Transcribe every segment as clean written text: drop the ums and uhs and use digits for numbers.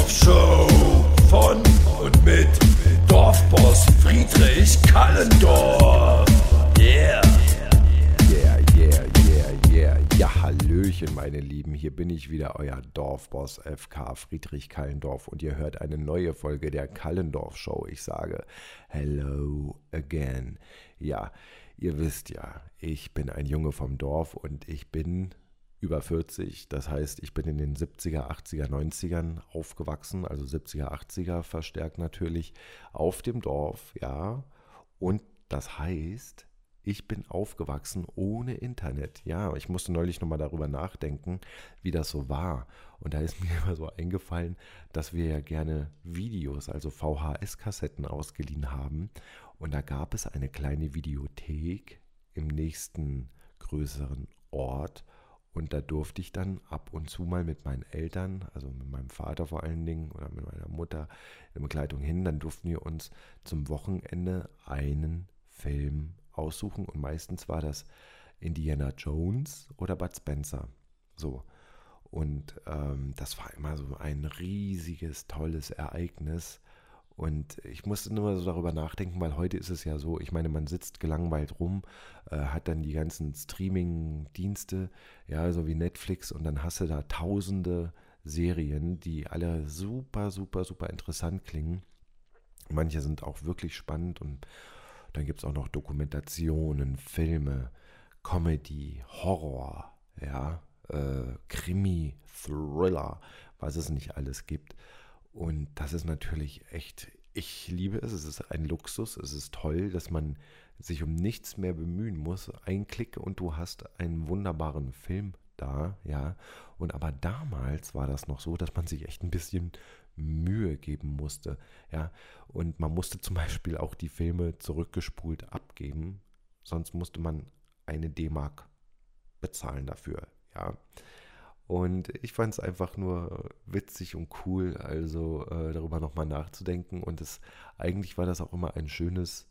Kallendorf-Show von und mit Dorfboss Friedrich Kallendorf. Yeah. Ja, hallöchen, meine Lieben. Hier bin ich wieder, euer Dorfboss FK Friedrich Kallendorf. Und ihr hört eine neue Folge der Kallendorf-Show. Ich sage hello again. Ja, ihr wisst ja, ich bin ein Junge vom Dorf und ich bin über 40. Das heißt, ich bin in den 70er, 80er, 90ern aufgewachsen. Also 70er, 80er verstärkt natürlich auf dem Dorf, ja. Und das heißt, ich bin aufgewachsen ohne Internet. Ja, ich musste neulich nochmal darüber nachdenken, wie das so war. Und da ist mir immer so eingefallen, dass wir ja gerne Videos, also VHS-Kassetten ausgeliehen haben. Und da gab es eine kleine Videothek im nächsten größeren Ort. Und da durfte ich dann ab und zu mal mit meinen Eltern, also mit meinem Vater vor allen Dingen oder mit meiner Mutter in Begleitung hin, dann durften wir uns zum Wochenende einen Film aussuchen und meistens war das Indiana Jones oder Bud Spencer. So. Und das war immer so ein riesiges, tolles Ereignis. Und ich musste nur so darüber nachdenken, weil heute ist es ja so, ich meine, man sitzt gelangweilt rum, hat dann die ganzen Streaming-Dienste, ja, so wie Netflix und dann hast du da tausende Serien, die alle super, super, super interessant klingen. Manche sind auch wirklich spannend und dann gibt es auch noch Dokumentationen, Filme, Comedy, Horror, ja, Krimi, Thriller, was es nicht alles gibt. Und das ist natürlich echt, ich liebe es, es ist ein Luxus, es ist toll, dass man sich um nichts mehr bemühen muss. Ein Klick und du hast einen wunderbaren Film da, ja. Und aber damals war das noch so, dass man sich echt ein bisschen Mühe geben musste, ja. Und man musste zum Beispiel auch die Filme zurückgespult abgeben, sonst musste man eine D-Mark bezahlen dafür, ja. Und ich fand es einfach nur witzig und cool, also darüber nochmal nachzudenken. Und eigentlich war das auch immer ein schönes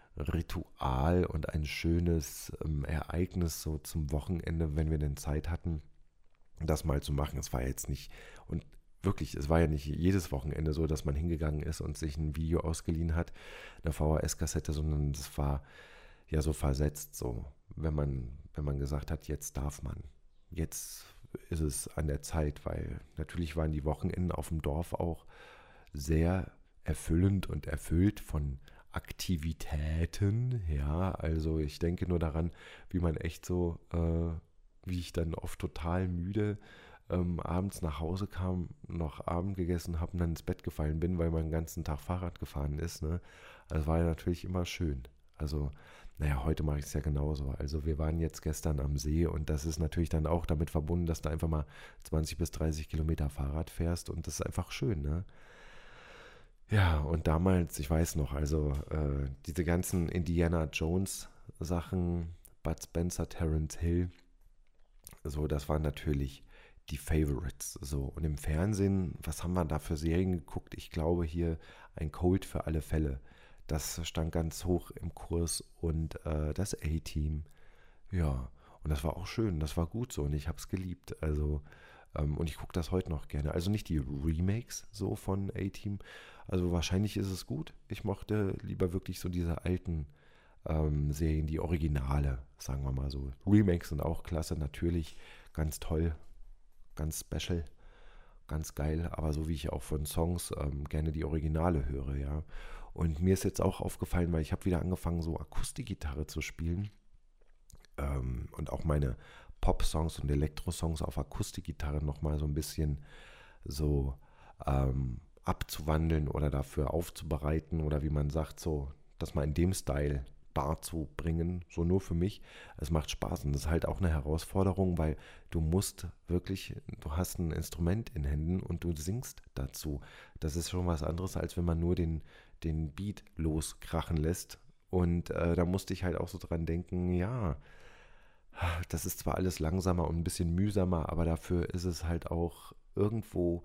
Ritual und ein schönes Ereignis so zum Wochenende, wenn wir denn Zeit hatten, das mal zu machen. Es war jetzt nicht, und wirklich, es war ja nicht jedes Wochenende so, dass man hingegangen ist und sich ein Video ausgeliehen hat, eine VHS-Kassette, sondern es war ja so versetzt, so, wenn man gesagt hat, jetzt darf man, jetzt ist es an der Zeit, weil natürlich waren die Wochenenden auf dem Dorf auch sehr erfüllend und erfüllt von Aktivitäten, ja, also ich denke nur daran, wie man echt so, wie ich dann oft total müde abends nach Hause kam, noch Abend gegessen habe und dann ins Bett gefallen bin, weil man den ganzen Tag Fahrrad gefahren ist, ne, also war ja natürlich immer schön, also naja, heute mache ich es ja genauso. Also wir waren jetzt gestern am See und das ist natürlich dann auch damit verbunden, dass du einfach mal 20 bis 30 Kilometer Fahrrad fährst und das ist einfach schön, ne? Ja, und damals, ich weiß noch, also diese ganzen Indiana Jones Sachen, Bud Spencer, Terence Hill, so, das waren natürlich die Favorites, so. Und im Fernsehen, was haben wir da für Serien geguckt? Ich glaube hier ein Cold für alle Fälle. Das stand ganz hoch im Kurs und das A-Team, ja, und das war auch schön, das war gut so und ich habe es geliebt, also und ich gucke das heute noch gerne, also nicht die Remakes so von A-Team, also wahrscheinlich ist es gut, ich mochte lieber wirklich so diese alten Serien, die Originale, sagen wir mal so. Remakes sind auch klasse, natürlich, ganz toll, ganz special, ganz geil, aber so wie ich auch von Songs gerne die Originale höre, ja. Und mir ist jetzt auch aufgefallen, weil ich habe wieder angefangen, so Akustikgitarre zu spielen und auch meine Pop-Songs und Elektro-Songs auf Akustikgitarre nochmal so ein bisschen so abzuwandeln oder dafür aufzubereiten oder wie man sagt, so das mal in dem Style darzubringen, so nur für mich. Es macht Spaß und das ist halt auch eine Herausforderung, weil du musst wirklich, du hast ein Instrument in Händen und du singst dazu. Das ist schon was anderes, als wenn man nur den Beat loskrachen lässt. Und da musste ich halt auch so dran denken, ja, das ist zwar alles langsamer und ein bisschen mühsamer, aber dafür ist es halt auch irgendwo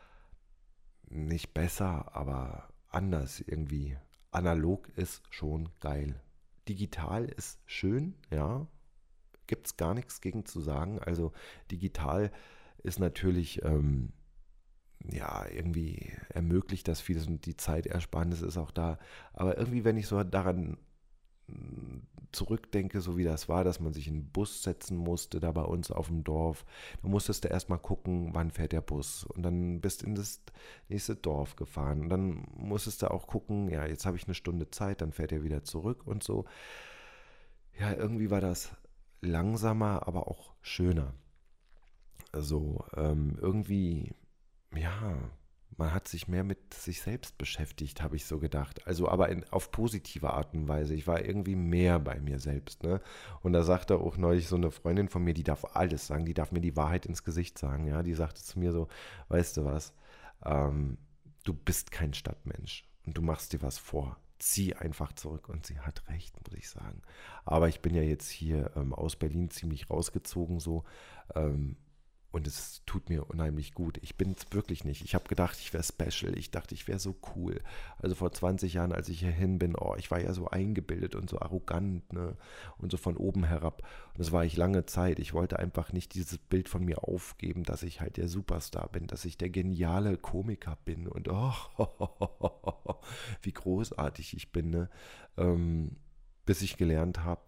nicht besser, aber anders irgendwie. Analog ist schon geil. Digital ist schön, ja, gibt es gar nichts gegen zu sagen. Also digital ist natürlich ja, irgendwie ermöglicht das vieles und die Zeitersparnis ist auch da. Aber irgendwie, wenn ich so daran zurückdenke, so wie das war, dass man sich in einen Bus setzen musste, da bei uns auf dem Dorf, dann musstest du erstmal gucken, wann fährt der Bus. Und dann bist du in das nächste Dorf gefahren. Und dann musstest du auch gucken, ja, jetzt habe ich eine Stunde Zeit, dann fährt er wieder zurück und so. Ja, irgendwie war das langsamer, aber auch schöner. Also irgendwie, ja, man hat sich mehr mit sich selbst beschäftigt, habe ich so gedacht. Also aber auf positive Art und Weise. Ich war irgendwie mehr bei mir selbst. Ne? Und da sagte auch neulich so eine Freundin von mir, die darf alles sagen, die darf mir die Wahrheit ins Gesicht sagen. Ja, die sagte zu mir so, weißt du was, du bist kein Stadtmensch und du machst dir was vor. Zieh einfach zurück. Und sie hat recht, muss ich sagen. Aber ich bin ja jetzt hier aus Berlin ziemlich rausgezogen so. Und es tut mir unheimlich gut. Ich bin es wirklich nicht. Ich habe gedacht, ich wäre special. Ich dachte, ich wäre so cool. Also vor 20 Jahren, als ich hier hin bin, oh, ich war ja so eingebildet und so arrogant, ne? Und so von oben herab. Und das war ich lange Zeit. Ich wollte einfach nicht dieses Bild von mir aufgeben, dass ich halt der Superstar bin, dass ich der geniale Komiker bin und oh, wie großartig ich bin, ne? Bis ich gelernt habe,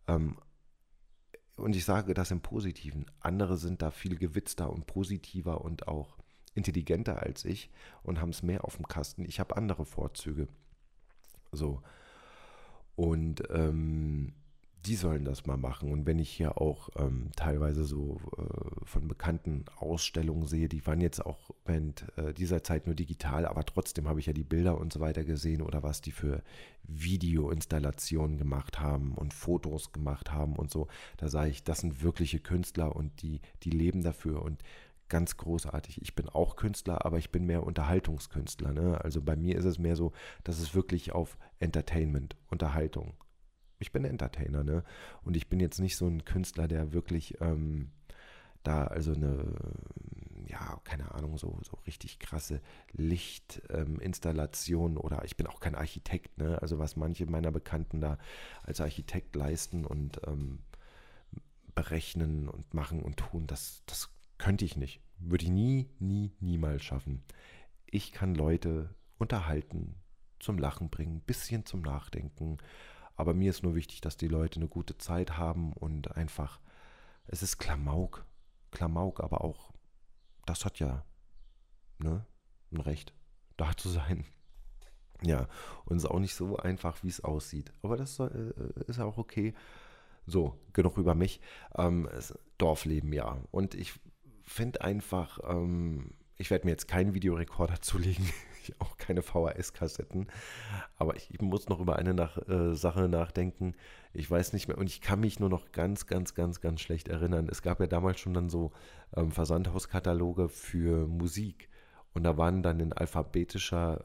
und ich sage das im Positiven. Andere sind da viel gewitzter und positiver und auch intelligenter als ich und haben es mehr auf dem Kasten. Ich habe andere Vorzüge. So. Und die sollen das mal machen. Und wenn ich hier auch teilweise so von bekannten Ausstellungen sehe, die waren jetzt auch während dieser Zeit nur digital, aber trotzdem habe ich ja die Bilder und so weiter gesehen oder was die für Videoinstallationen gemacht haben und Fotos gemacht haben und so. Da sage ich, das sind wirkliche Künstler und die leben dafür und ganz großartig. Ich bin auch Künstler, aber ich bin mehr Unterhaltungskünstler. Ne? Also bei mir ist es mehr so, dass es wirklich auf Entertainment, Unterhaltung. Ich bin Entertainer, ne? Und ich bin jetzt nicht so ein Künstler, der wirklich da also eine, ja, keine Ahnung, so richtig krasse Lichtinstallation oder ich bin auch kein Architekt, ne? Also was manche meiner Bekannten da als Architekt leisten und berechnen und machen und tun, das könnte ich nicht. Würde ich niemals schaffen. Ich kann Leute unterhalten, zum Lachen bringen, ein bisschen zum Nachdenken. Aber mir ist nur wichtig, dass die Leute eine gute Zeit haben und einfach, es ist Klamauk, aber auch, das hat ja, ne, ein Recht, da zu sein. Ja, und es ist auch nicht so einfach, wie es aussieht. Aber das ist auch okay. So, genug über mich. Dorfleben, ja. Und ich finde einfach, ich werde mir jetzt keinen Videorekorder zulegen, auch keine VHS-Kassetten, aber ich muss noch über eine Sache nachdenken. Ich weiß nicht mehr und ich kann mich nur noch ganz schlecht erinnern. Es gab ja damals schon dann so Versandhauskataloge für Musik und da waren dann in alphabetischer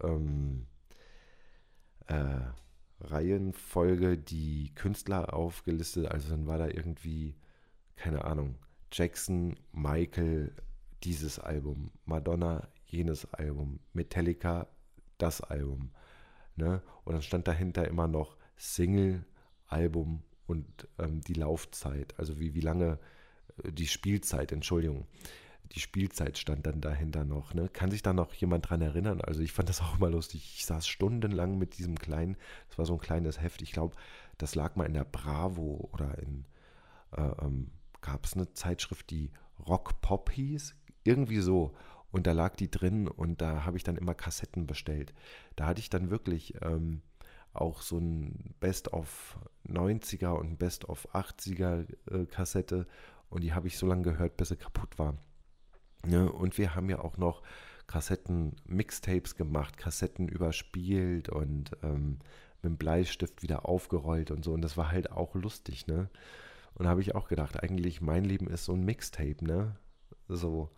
Reihenfolge die Künstler aufgelistet. Also dann war da irgendwie, keine Ahnung, Jackson, Michael, dieses Album, Madonna, jenes Album, Metallica, das Album. Ne? Und dann stand dahinter immer noch Single, Album und die Laufzeit, also wie lange, die Spielzeit, Entschuldigung. Die Spielzeit stand dann dahinter noch. Ne? Kann sich da noch jemand dran erinnern? Also ich fand das auch immer lustig. Ich saß stundenlang mit diesem kleinen, das war so ein kleines Heft, ich glaube, das lag mal in der Bravo oder gab es eine Zeitschrift, die Rock Pop hieß, irgendwie so. Und da lag die drin und da habe ich dann immer Kassetten bestellt. Da hatte ich dann wirklich auch so ein Best-of 90er und Best-of 80er Kassette und die habe ich so lange gehört, bis sie kaputt war. Ja, und wir haben ja auch noch Kassetten-Mixtapes gemacht, Kassetten überspielt und mit dem Bleistift wieder aufgerollt und so. Und das war halt auch lustig, ne? Und da habe ich auch gedacht, eigentlich mein Leben ist so ein Mixtape, ne? So,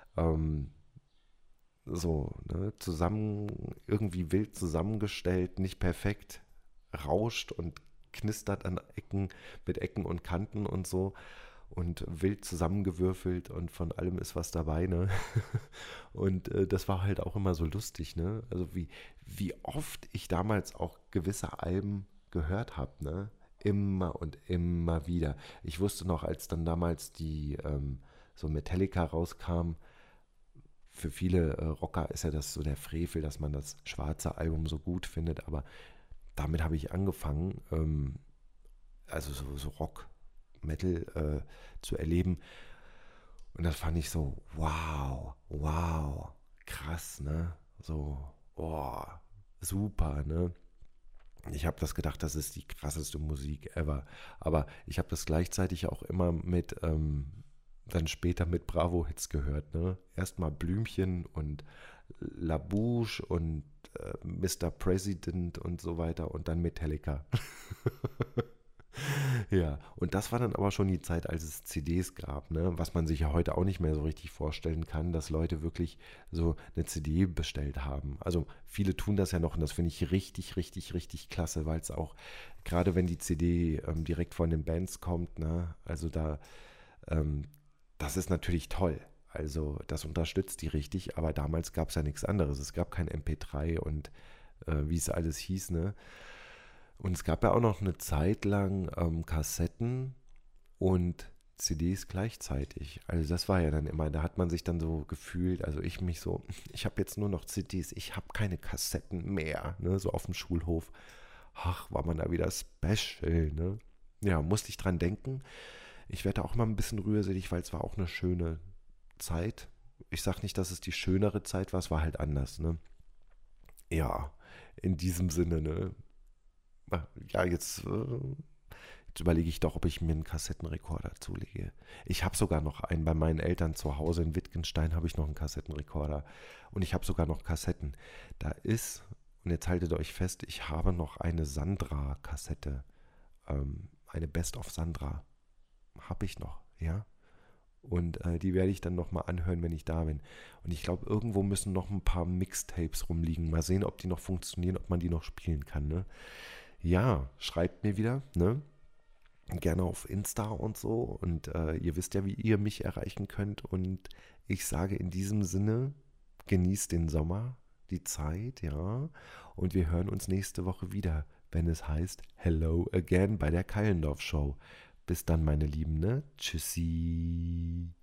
ne? Zusammen, irgendwie wild zusammengestellt, nicht perfekt, rauscht und knistert an Ecken, mit Ecken und Kanten und so. Und wild zusammengewürfelt und von allem ist was dabei, ne? Und das war halt auch immer so lustig, ne? Also wie oft ich damals auch gewisse Alben gehört habe, ne? Immer und immer wieder. Ich wusste noch, als dann damals die so Metallica rauskam, für viele Rocker ist ja das so der Frevel, dass man das schwarze Album so gut findet, aber damit habe ich angefangen, also so Rock, Metal zu erleben. Und das fand ich so, wow, krass, ne? So, oh, super, ne? Ich habe das gedacht, das ist die krasseste Musik ever. Aber ich habe das gleichzeitig auch immer mit, dann später mit Bravo-Hits gehört, ne? Erstmal Blümchen und La Bouche und Mr. President und so weiter und dann Metallica. Ja, und das war dann aber schon die Zeit, als es CDs gab, ne? Was man sich ja heute auch nicht mehr so richtig vorstellen kann, dass Leute wirklich so eine CD bestellt haben. Also viele tun das ja noch und das finde ich richtig klasse, weil es auch, gerade wenn die CD direkt von den Bands kommt, ne? Also ähm, das ist natürlich toll. Also das unterstützt die richtig, aber damals gab es ja nichts anderes. Es gab kein MP3 und wie es alles hieß, ne? Und es gab ja auch noch eine Zeit lang Kassetten und CDs gleichzeitig. Also das war ja dann immer, da hat man sich dann so gefühlt, also ich mich so, ich habe jetzt nur noch CDs, ich habe keine Kassetten mehr, ne, so auf dem Schulhof. Ach, war man da wieder special, ne? Ja, musste ich dran denken. Ich werde auch mal ein bisschen rührselig, weil es war auch eine schöne Zeit. Ich sage nicht, dass es die schönere Zeit war, es war halt anders, ne? Ja, in diesem Sinne, ne? Ja, jetzt überlege ich doch, ob ich mir einen Kassettenrekorder zulege. Ich habe sogar noch einen bei meinen Eltern zu Hause in Wittgenstein, habe ich noch einen Kassettenrekorder. Und ich habe sogar noch Kassetten. Da ist, und jetzt haltet euch fest, ich habe noch eine Sandra-Kassette. Eine Best of Sandra. Habe ich noch, ja. Und die werde ich dann nochmal anhören, wenn ich da bin. Und ich glaube, irgendwo müssen noch ein paar Mixtapes rumliegen. Mal sehen, ob die noch funktionieren, ob man die noch spielen kann, ne? Ja, schreibt mir wieder, ne? Gerne auf Insta und so. Und ihr wisst ja, wie ihr mich erreichen könnt. Und ich sage in diesem Sinne, genießt den Sommer, die Zeit, ja. Und wir hören uns nächste Woche wieder, wenn es heißt Hello Again bei der Kallendorf Show. Bis dann, meine Lieben, ne? Tschüssi.